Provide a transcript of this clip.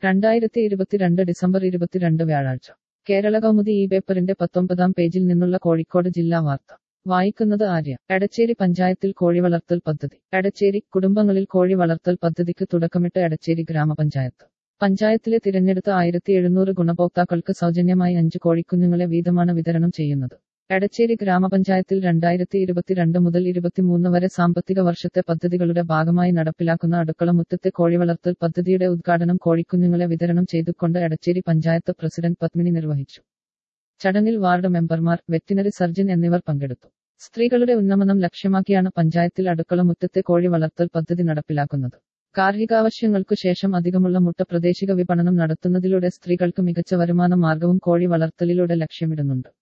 2022 December 22 വ്യാഴാഴ്ച കേരള കൗമുദി ഈ പേപ്പറിന്റെ 19-ാം പേജിൽ നിന്നുള്ള കോഴിക്കോട് ജില്ലാ വാർത്ത വായിക്കുന്നത് ആര്യ. എടച്ചേരി പഞ്ചായത്തിൽ കോഴിവളർത്തൽ പദ്ധതി. എടച്ചേരി കുടുംബങ്ങളിൽ കോഴി വളർത്തൽ പദ്ധതിക്ക് തുടക്കമിട്ട് എടച്ചേരി ഗ്രാമപഞ്ചായത്ത്. പഞ്ചായത്തിലെ തിരഞ്ഞെടുത്ത 1700 ഗുണഭോക്താക്കൾക്ക് സൗജന്യമായി 5 കോഴിക്കുഞ്ഞുങ്ങളെ വീതമാണ് വിതരണം ചെയ്യുന്നത്. എടച്ചേരി ഗ്രാമപഞ്ചായത്തിൽ 2022 മുതൽ 23 വരെ സാമ്പത്തിക വർഷത്തെ പദ്ധതികളുടെ ഭാഗമായി നടപ്പിലാക്കുന്ന അടുക്കളമുറ്റത്തെ കോഴിവളർത്തൽ പദ്ധതിയുടെ ഉദ്ഘാടനം കോഴിക്കുഞ്ഞുങ്ങളെ വിതരണം ചെയ്തുകൊണ്ട് എടച്ചേരി പഞ്ചായത്ത് പ്രസിഡന്റ് പത്മിനി നിർവഹിച്ചു. ചടങ്ങിൽ വാർഡ് മെമ്പർമാർ, വെറ്റിനറി സർജൻ എന്നിവർ പങ്കെടുത്തു. സ്ത്രീകളുടെ ഉന്നമനം ലക്ഷ്യമാക്കിയാണ് പഞ്ചായത്തിൽ അടുക്കളമുറ്റത്തെ കോഴി വളർത്തൽ പദ്ധതി നടപ്പിലാക്കുന്നത്. ഗാർഹികാവശ്യങ്ങൾക്കു ശേഷം അധികമുള്ള മുട്ട പ്രാദേശിക വിപണനം നടത്തുന്നതിലൂടെ സ്ത്രീകൾക്ക് മികച്ച വരുമാന മാർഗവും കോഴി വളർത്തലിലൂടെ ലക്ഷ്യമിടുന്നുണ്ട്.